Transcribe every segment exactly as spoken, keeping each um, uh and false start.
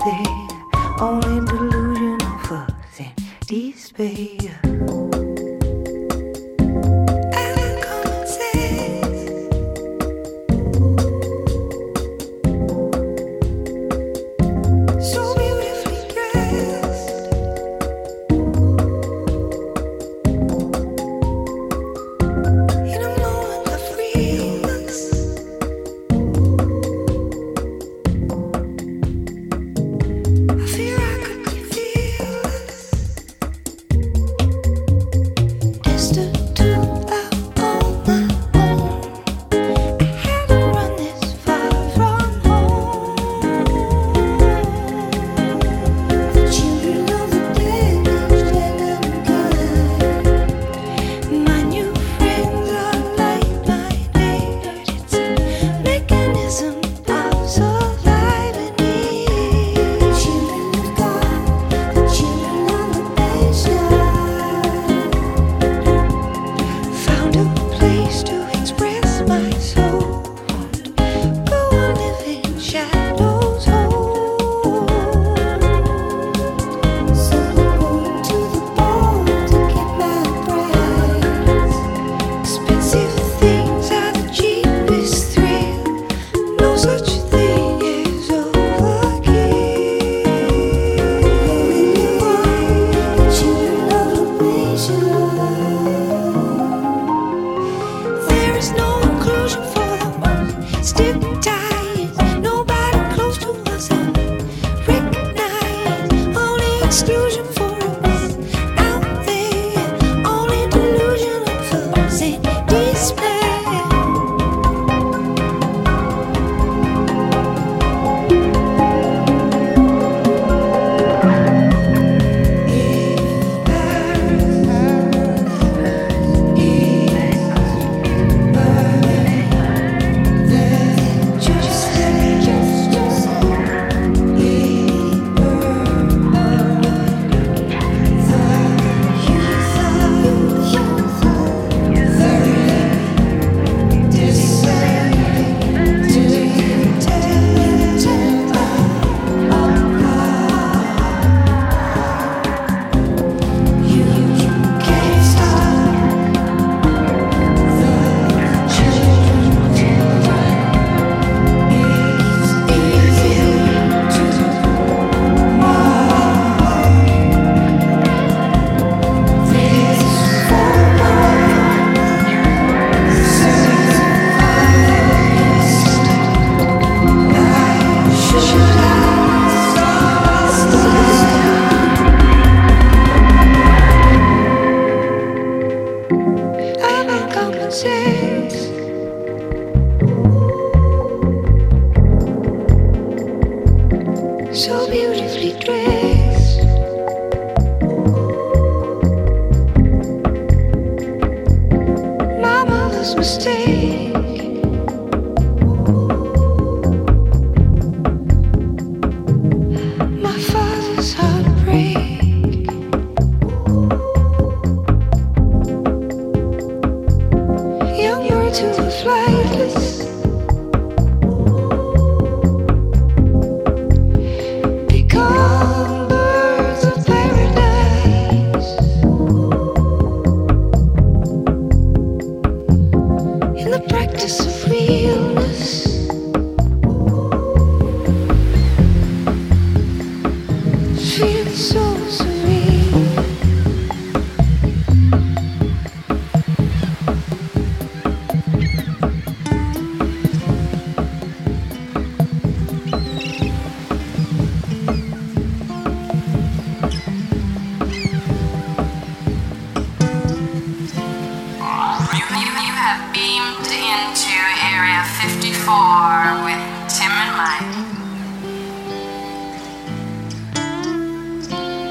there, only delusional fuss and despair. With Tim and Mike.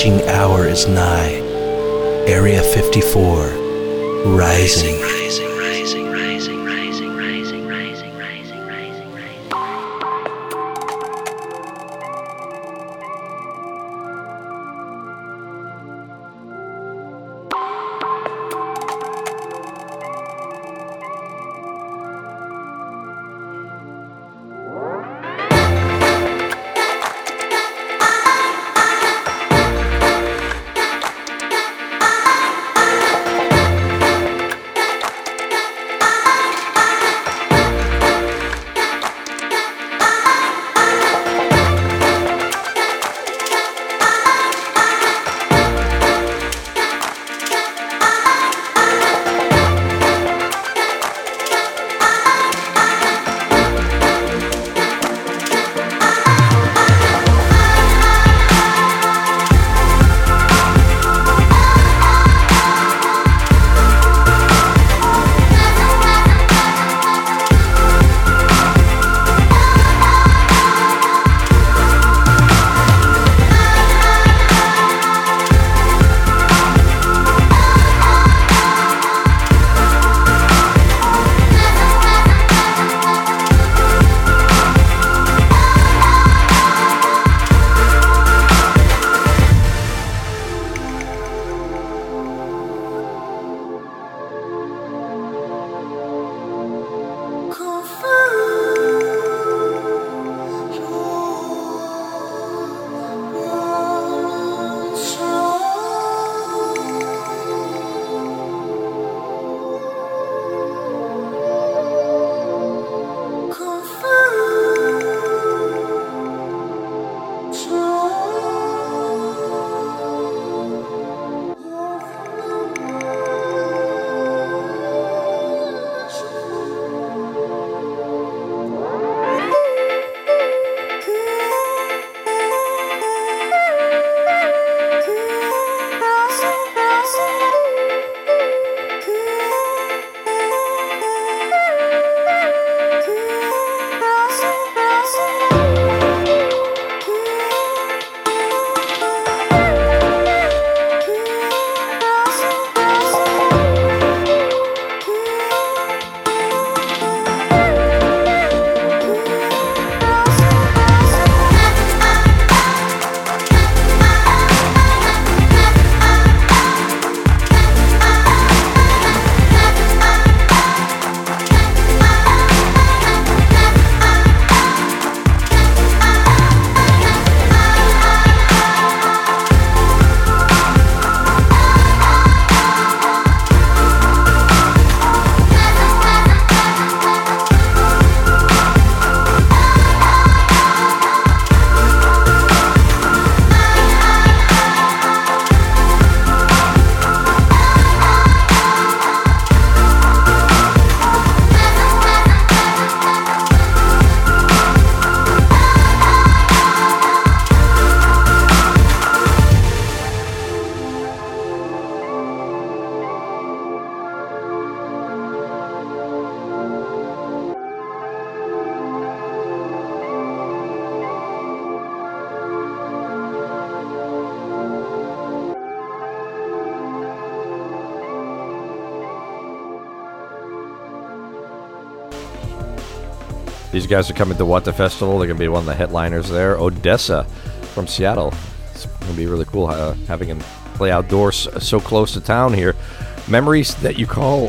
witching hour is nigh. Area fifty-four, rising. Rising, rising, rising, rising, rising, rising, rising, rising, rising. These guys are coming to What the Festival. They're going to be one of the headliners there. Odessa from Seattle. It's going to be really cool uh, having them play outdoors so close to town here. Memories That You Call...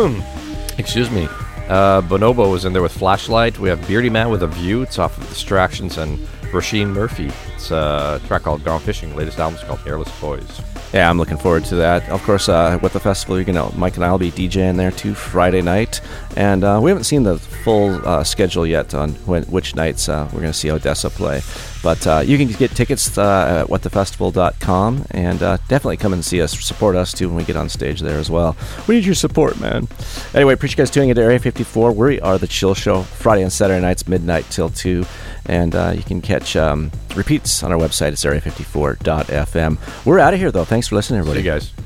excuse me. Uh, Bonobo was in there with Flashlight. We have Beardy Man with A View. It's off of Distractions. And Roisin Murphy. It's a track called Gone Fishing. Latest album is called Hairless Toys. Yeah, I'm looking forward to that. Of course, uh, with the festival, you're gonna Mike and I'll be DJing there too Friday night, and uh, we haven't seen the full uh, schedule yet on when, which nights uh, we're gonna see Odessa play. But uh, you can get tickets uh, at what the festival dot com, and uh, definitely come and see us, support us too when we get on stage there as well. We need your support, man. Anyway, appreciate you guys tuning into Area fifty-four. We are the Chill Show, Friday and Saturday nights, midnight till two. And uh, you can catch um, repeats on our website. It's area fifty-four dot f m. We're out of here, though. Thanks for listening, everybody. See you guys.